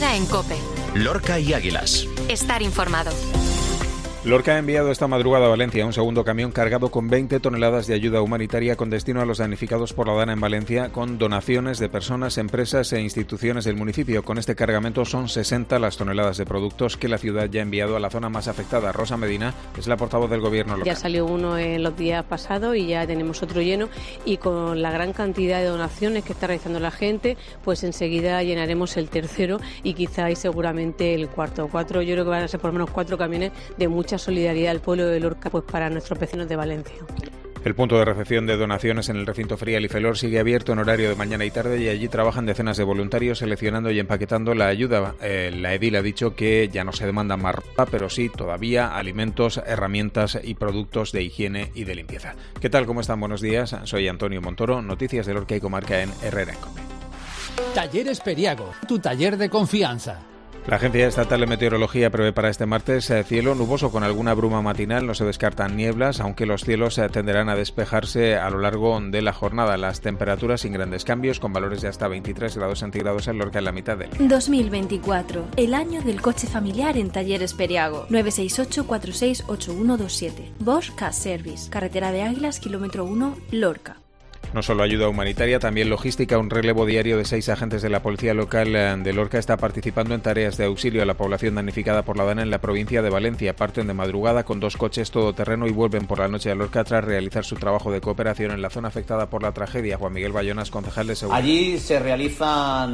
Herrera en COPE. Lorca y Águilas. Estar informado. Lorca ha enviado esta madrugada a Valencia un segundo camión cargado con 20 toneladas de ayuda humanitaria con destino a los damnificados por la Dana en Valencia, con donaciones de personas, empresas e instituciones del municipio. Con este cargamento son 60 las toneladas de productos que la ciudad ya ha enviado a la zona más afectada. Rosa Medina es la portavoz del gobierno local. Ya salió uno en los días pasados y ya tenemos otro lleno, y con la gran cantidad de donaciones que está realizando la gente, pues enseguida llenaremos el tercero y quizá y seguramente el cuarto. Yo creo que van a ser por lo menos 4 camiones de mucha solidaridad al pueblo de Lorca, pues para nuestros vecinos de Valencia. El punto de recepción de donaciones en el recinto ferial y Felor sigue abierto en horario de mañana y tarde, y allí trabajan decenas de voluntarios seleccionando y empaquetando la ayuda. La edil ha dicho que ya no se demanda más ropa, pero sí todavía alimentos, herramientas y productos de higiene y de limpieza. ¿Qué tal? ¿Cómo están? Buenos días. Soy Antonio Montoro. Noticias de Lorca y comarca en Herrera en COPE. Talleres Periago, tu taller de confianza. La Agencia Estatal de Meteorología prevé para este martes cielo nuboso con alguna bruma matinal. No se descartan nieblas, aunque los cielos tenderán a despejarse a lo largo de la jornada. Las temperaturas sin grandes cambios, con valores de hasta 23 grados centígrados en Lorca en la mitad del día. 2024, el año del coche familiar en Talleres Periago. 968-468127. Bosch Car Service, carretera de Águilas, kilómetro 1, Lorca. No solo ayuda humanitaria, también logística. Un relevo diario de 6 agentes de la Policía Local de Lorca está participando en tareas de auxilio a la población damnificada por la Dana en la provincia de Valencia. Parten de madrugada con 2 coches todoterreno y vuelven por la noche a Lorca tras realizar su trabajo de cooperación en la zona afectada por la tragedia. Juan Miguel Bayonas, concejal de Seguridad. Allí se realizan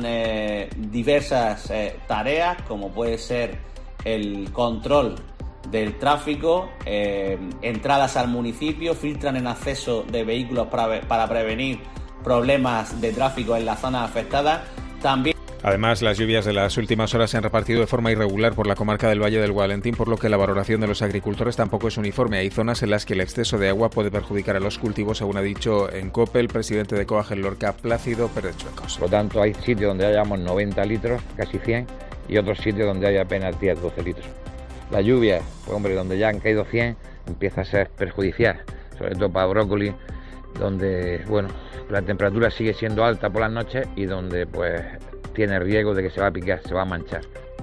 diversas tareas, como puede ser el control del tráfico, entradas al municipio, filtran el acceso de vehículos para prevenir problemas de tráfico en la zona afectada. También. Además, las lluvias de las últimas horas se han repartido de forma irregular por la comarca del Valle del Gualentín, por lo que la valoración de los agricultores tampoco es uniforme. Hay zonas en las que el exceso de agua puede perjudicar a los cultivos, según ha dicho en COPE el presidente de COAG en Lorca, Plácido Pérez Chuecos. Por lo tanto, hay sitios donde hayamos 90 litros, casi 100, y otros sitios donde hay apenas 10-12 litros. La lluvia, pues hombre, donde ya han caído 100, empieza a ser perjudicial, sobre todo para brócoli, donde, bueno, la temperatura sigue siendo alta por las noches y donde, pues, tiene riesgo de que se va a picar, se va a manchar.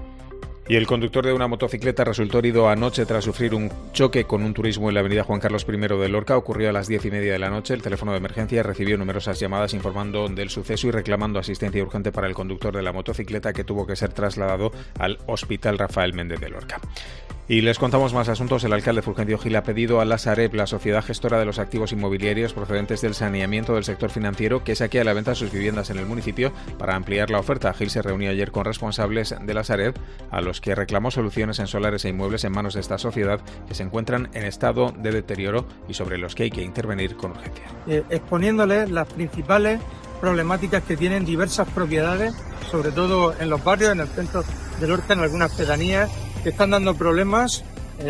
Y el conductor de una motocicleta resultó herido anoche tras sufrir un choque con un turismo en la avenida Juan Carlos I de Lorca. Ocurrió a las 10:30 de la noche. El teléfono de emergencia recibió numerosas llamadas informando del suceso y reclamando asistencia urgente para el conductor de la motocicleta, que tuvo que ser trasladado al Hospital Rafael Méndez de Lorca. Y les contamos más asuntos. El alcalde Fulgencio Gil ha pedido a la Sareb, la sociedad gestora de los activos inmobiliarios procedentes del saneamiento del sector financiero, que saque a la venta sus viviendas en el municipio para ampliar la oferta. Gil se reunió ayer con responsables de la Sareb, a los que reclamó soluciones en solares e inmuebles en manos de esta sociedad, que se encuentran en estado de deterioro y sobre los que hay que intervenir con urgencia. Exponiéndoles las principales problemáticas que tienen diversas propiedades, sobre todo en los barrios, en el centro de Lorca, en algunas pedanías, que están dando problemas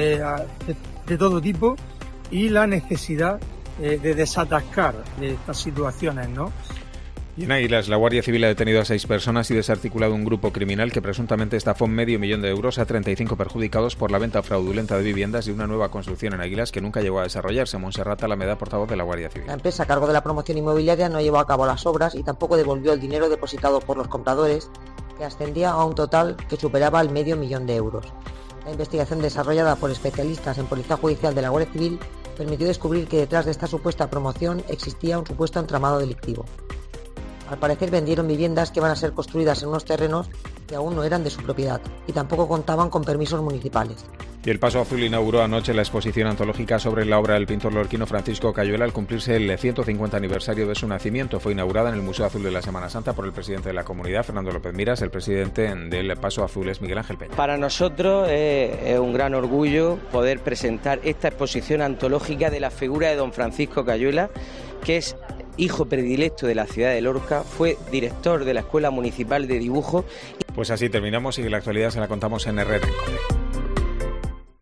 de todo tipo, y la necesidad de desatascar de estas situaciones, ¿no? Y en Águilas, la Guardia Civil ha detenido a 6 personas y desarticulado un grupo criminal que presuntamente estafó $500,000 a 35 perjudicados por la venta fraudulenta de viviendas de una nueva construcción en Águilas que nunca llegó a desarrollarse. Montserrat Alameda, portavoz de la Guardia Civil. La empresa a cargo de la promoción inmobiliaria no llevó a cabo las obras y tampoco devolvió el dinero depositado por los compradores, que ascendía a un total que superaba el $500,000. La investigación desarrollada por especialistas en Policía Judicial de la Guardia Civil permitió descubrir que detrás de esta supuesta promoción existía un supuesto entramado delictivo. Al parecer vendieron viviendas que van a ser construidas en unos terrenos que aún no eran de su propiedad y tampoco contaban con permisos municipales. Y el Paso Azul inauguró anoche la exposición antológica sobre la obra del pintor lorquino Francisco Cayuela al cumplirse el 150 aniversario de su nacimiento. Fue inaugurada en el Museo Azul de la Semana Santa por el presidente de la comunidad, Fernando López Miras. El presidente del Paso Azul es Miguel Ángel Peña. Para nosotros es un gran orgullo poder presentar esta exposición antológica de la figura de don Francisco Cayuela, que es hijo predilecto de la ciudad de Lorca, fue director de la Escuela Municipal de Dibujo. Pues así terminamos y la actualidad se la contamos en Herrera en COPE.